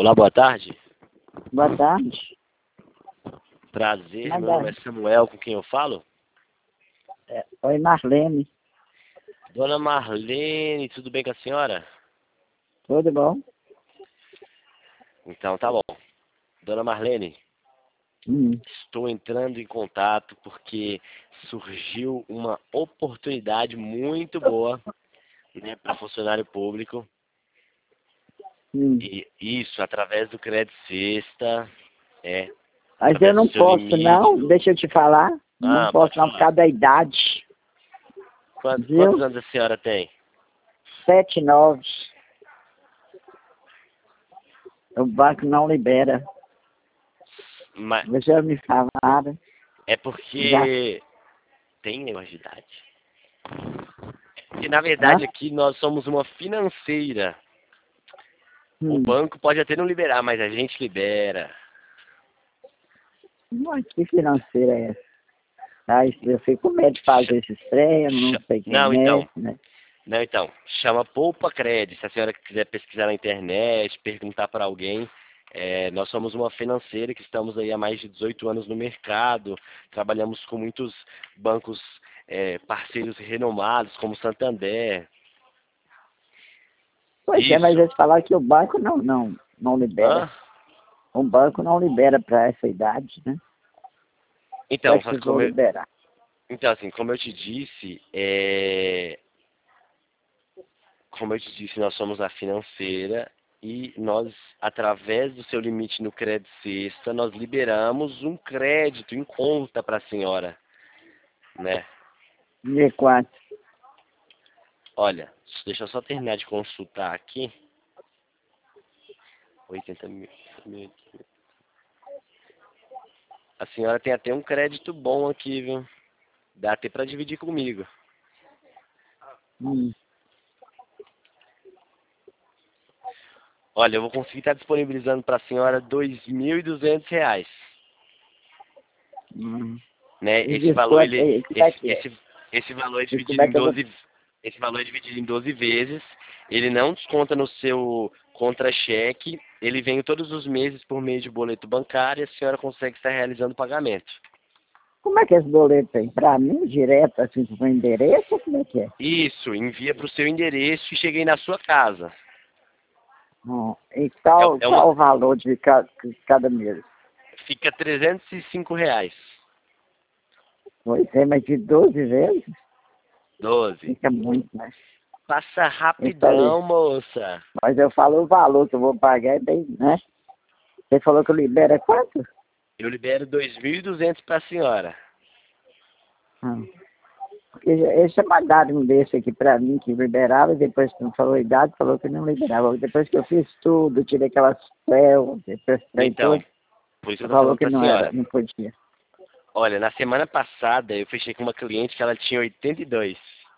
Olá, boa tarde. Boa tarde. Prazer, Boa meu nome é tarde. Samuel, com quem eu falo? Oi, Marlene. Dona Marlene, tudo bem com a senhora? Tudo bom? Então tá bom. Dona Marlene, Hum. estou entrando em contato porque surgiu uma oportunidade muito boa, né, para funcionário público. Hum. E isso através do Crédito Sexta, Mas eu através do não seu posso, limite. não. Deixa eu te falar. Não Pode posso, não, por falar. causa da idade. Quantos Viu? anos a senhora tem? 7,9. O banco não libera. Mas Mas já me falaram. é Já. porque tem negócio de idade. Porque, na Hã? verdade, aqui nós somos uma financeira. O Hum. banco pode até não liberar, mas a gente libera. Mas que financeira é essa? Ai, eu fico com medo de fazer esses trem, eu não sei Não, quem é, então. né? Não, então. Chama Poupa Crédito. Se a senhora quiser pesquisar na internet, perguntar para alguém. Nós somos uma financeira que estamos aí há mais de 18 anos no mercado. Trabalhamos com muitos bancos parceiros renomados, como Santander. Pois é, mas Isso. eles falaram que o banco não libera. Hã? O banco não libera para essa idade, né? Então, só que Precisou liberar. assim, como eu te disse, nós somos a financeira e nós, através do seu limite no Crédito Sexta, nós liberamos um crédito em conta para a senhora, né? De quatro. Olha, deixa eu só terminar de consultar aqui. 80 mil. A senhora tem até um crédito bom aqui, viu? Dá até para dividir comigo. Hum. Olha, eu vou conseguir estar disponibilizando para a senhora R$ 2.200, Hum. né? E desconto, e como é que é? Esse valor é E como dividido é em que eu vou... 12, esse valor é dividido em 12 vezes. Ele não desconta no seu contra-cheque. Ele vem todos os meses por meio de boleto bancário e a senhora consegue estar realizando o pagamento. Como é que esse boleto tem? Para mim, direto, assim, pro meu endereço, ou como é que é? Isso, envia para o seu endereço e cheguei na sua casa. E É, qual, é uma, qual o valor de cada mês? fica R$ 305. Pois é, mas de 12 vezes 12. fica muito, né? Passa Eu falei, rapidão, moça. mas eu falo o valor que eu vou pagar, é bem, né? Você falou que libera quanto? Eu libero 2.200 para a senhora. Hum. Porque eles já mandaram um desse aqui para mim que liberava, e depois que não falou a idade, falou que não liberava. Depois que eu fiz tudo, tirei aquelas células, depois trem Então, tudo, por isso que eu tô falou falando que para a não era, senhora. não podia. Olha, na semana passada eu fechei com uma cliente que ela tinha 82.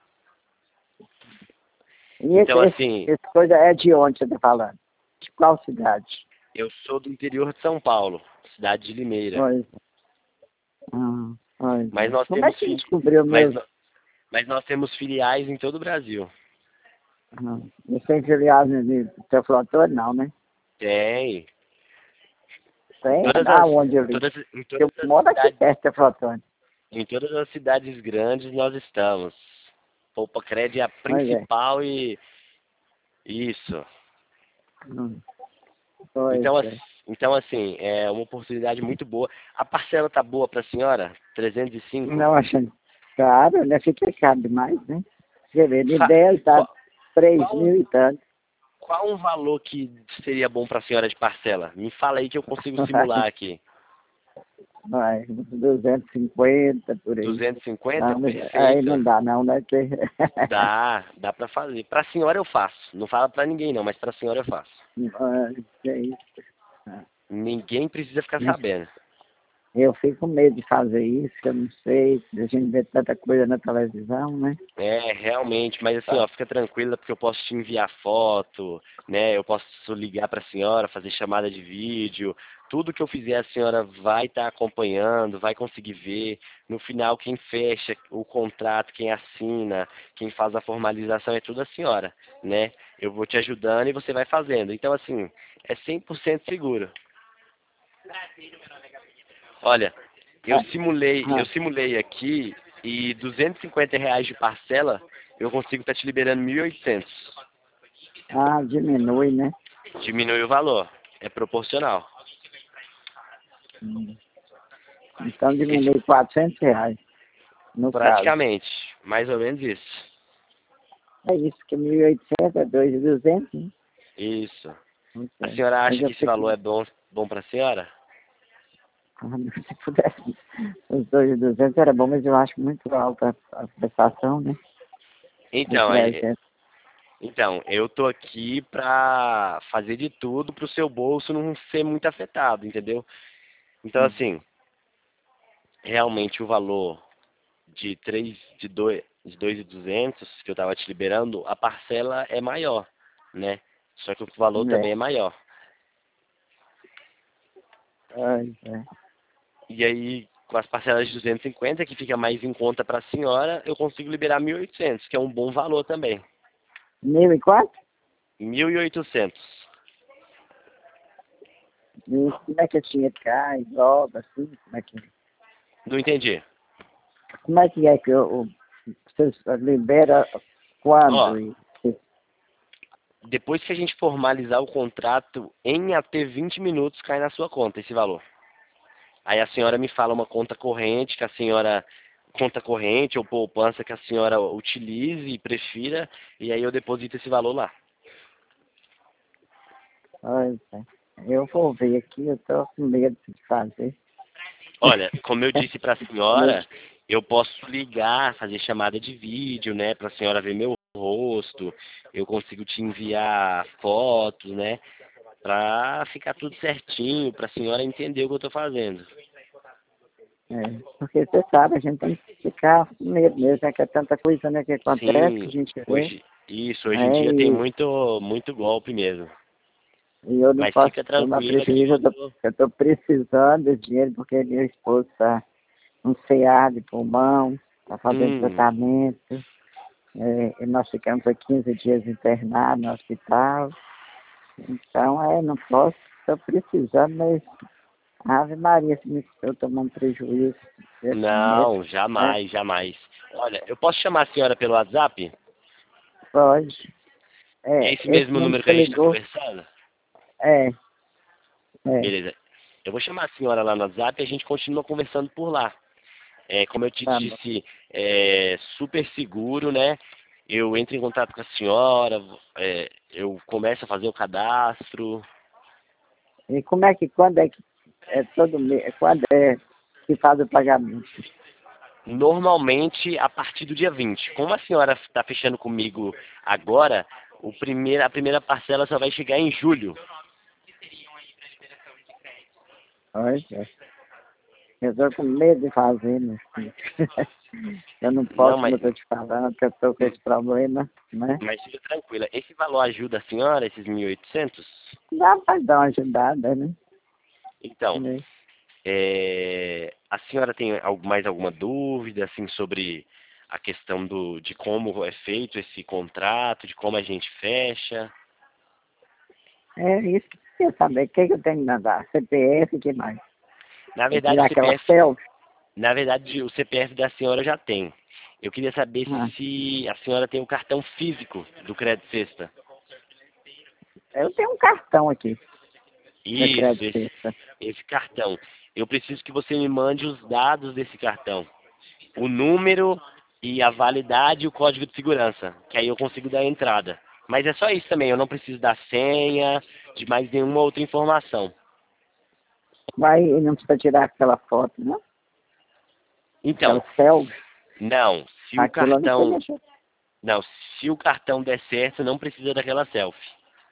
E Então, assim, esse coisa é de onde você está falando? De qual cidade? eu sou do interior de São Paulo, cidade de Limeira. Pois, pois Mas é. nós Como é temos que descobriu mas, mesmo? no- mas nós temos filiais em todo o Brasil. Não tem filial de Teoflotone, não, né? Tem. Em Tem? todas as, Aonde eu em li? todas, em Eu todas as moro aqui cidades, perto de Teoflotone. em todas as cidades grandes nós estamos. Poupa Crédito é a Pois é. principal e isso. Hum, Pois Então, é. então assim, é uma oportunidade muito boa. A parcela tá boa para a senhora? 305? Não achando caro, né? Fica caro demais, né? Quer ver, de Fa- 10 tá Qual, 3 qual, mil e tanto. qual um valor que seria bom para a senhora de parcela? Me fala aí que eu consigo simular aqui. Vai, 250 por aí. 250? Não, mas aí Perfeito. não dá não, né? Que... Dá para fazer. Para a senhora eu faço. Não fala para ninguém não, mas para a senhora eu faço. Que é isso. Ninguém precisa ficar Mas sabendo. eu fico com medo de fazer isso, que eu não sei, a gente vê tanta coisa na televisão, né? Realmente, mas assim, Tá. ó, fica tranquila porque eu posso te enviar foto, né? Eu posso ligar para a senhora, fazer chamada de vídeo, tudo que eu fizer a senhora vai estar acompanhando, vai conseguir ver. No final, quem fecha o contrato, quem assina, quem faz a formalização é tudo a senhora, né? Eu vou te ajudando e você vai fazendo. Então, assim, é 100% seguro. Olha, Ah, eu ah, simulei aqui e R$ 250 de parcela, eu consigo estar te liberando 1.800. diminui, né? Diminui o valor, é proporcional. Hum. Então Esse, diminui R$ 400, no caso. praticamente, mais ou menos isso. É isso, que 1.800 é 2.200, né? Isso. Não A sei. senhora Mas acha eu que esse sei valor que, é bom para a senhora? se pudesse, os 2.200 era bom, mas eu acho muito alta a prestação, né? De Então, 300. eu tô aqui para fazer de tudo para o seu bolso não ser muito afetado, entendeu? Então, assim, realmente o valor de 2.200 que eu estava te liberando, a parcela é maior, né? Só que o valor É, também é maior. é. E aí, com as parcelas de 250, que fica mais em conta para a senhora, eu consigo liberar 1.800, que é um bom valor também. 1.004? 1.800. E como é que a tinha cai, logo, assim? Não entendi. Como é que vocês libera Ó, quando? depois que a gente formalizar o contrato, em até 20 minutos cai na sua conta esse valor. Aí a senhora me fala uma conta corrente que a senhora conta corrente ou poupança que a senhora utilize e prefira, e aí eu deposito esse valor lá. Pois é. Eu vou ver aqui, eu tô com medo de fazer. Olha, como eu disse para a Medo. senhora, eu posso ligar, fazer chamada de vídeo, né, para a senhora ver meu rosto, eu consigo te enviar fotos, né, para ficar tudo certinho, para a senhora entender o que eu estou fazendo. É, porque você sabe, a gente tem que ficar com medo mesmo, é que é tanta coisa, né, que acontece, que Sim, a gente vê, hoje em né, dia tem muito golpe mesmo. e eu não Mas posso fica tomar tranquila que prejuízo, eu tô precisando de dinheiro, porque meu esposo está um CA de pulmão, está fazendo Hum, tratamento, e nós ficamos há 15 dias internados no hospital, então, não posso, estou precisando, mas Ave Maria, se me estou tomando prejuízo desse medo, não, né? jamais, jamais. Olha, eu posso chamar a senhora pelo WhatsApp? Pode. É esse Esse mesmo número número que que você a gente está ligou, conversando? é, é, Beleza. Eu vou chamar a senhora lá no WhatsApp e a gente continua conversando por lá. Como eu te tá bom. disse, é super seguro, né? Eu entro em contato com a senhora, eu começo a fazer o cadastro. E quando é que é todo mês, quando é que faz o pagamento? Normalmente a partir do dia 20. Como a senhora está fechando comigo agora, a primeira parcela só vai chegar em julho. Pois é. Eu estou com medo de fazer, meu filho. Eu não Não, posso, como eu estou te falando, que eu estou com esse problema, né? mas fica tranquila. Esse valor ajuda a senhora, esses 1.800? Dá para dar uma ajudada, né? Então, É. a senhora tem mais alguma dúvida assim sobre a questão de como é feito esse contrato, de como a gente fecha? É isso que eu queria saber. O que eu tenho que mandar? CPF, o que mais? Na Eu verdade, tirar aquela selfie? o CPF da senhora já tem. Eu queria saber Ah, se a senhora tem o cartão físico do Crédito Sexta. eu tenho um cartão aqui, da Isso, Crédito Sexta. esse cartão. Eu preciso que você me mande os dados desse cartão. O número e a validade e o código de segurança, que aí eu consigo dar a entrada. Mas é só isso também, eu não preciso da senha, de mais nenhuma outra informação. Vai, e não precisa tirar aquela foto, não? Então, Aquela selfie. não, se o Aquilo eu não sei cartão, mexer. não, se o cartão der certo, não precisa daquela selfie.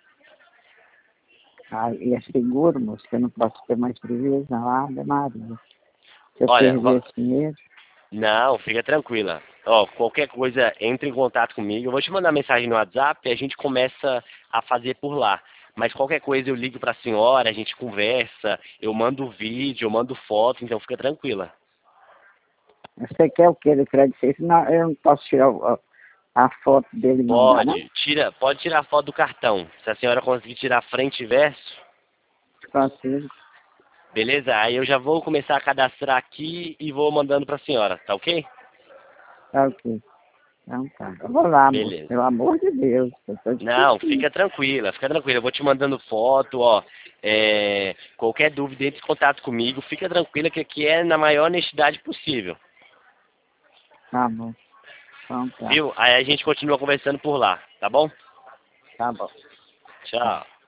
Ah, e é seguro, moço, que eu não posso ter mais prejuízo, não. Ave Maria. Se eu Olha, perder esse dinheiro, não, fica tranquila. Ó, qualquer coisa, entre em contato comigo. Eu vou te mandar mensagem no WhatsApp e a gente começa a fazer por lá. mas qualquer coisa eu ligo para a senhora, a gente conversa, eu mando vídeo, eu mando foto, então fica tranquila. Você quer o que do crédito safe? Não, eu não posso tirar a foto dele e mandar, não? Pode tirar a foto do cartão. Se a senhora conseguir tirar frente e verso, Consigo. beleza? Aí eu já vou começar a cadastrar aqui e vou mandando para a senhora, tá ok? Tá ok. Então tá. Eu vou lá, moço. Beleza. Pelo amor de Deus. Eu tô Não, difícil. fica tranquila, fica tranquila. Eu vou te mandando foto, ó. Qualquer dúvida, entre em contato comigo. Fica tranquila que aqui é na maior honestidade possível. Tá bom. Então tá. Viu? Aí a gente continua conversando por lá, tá bom? Tá bom. Tá. Tchau.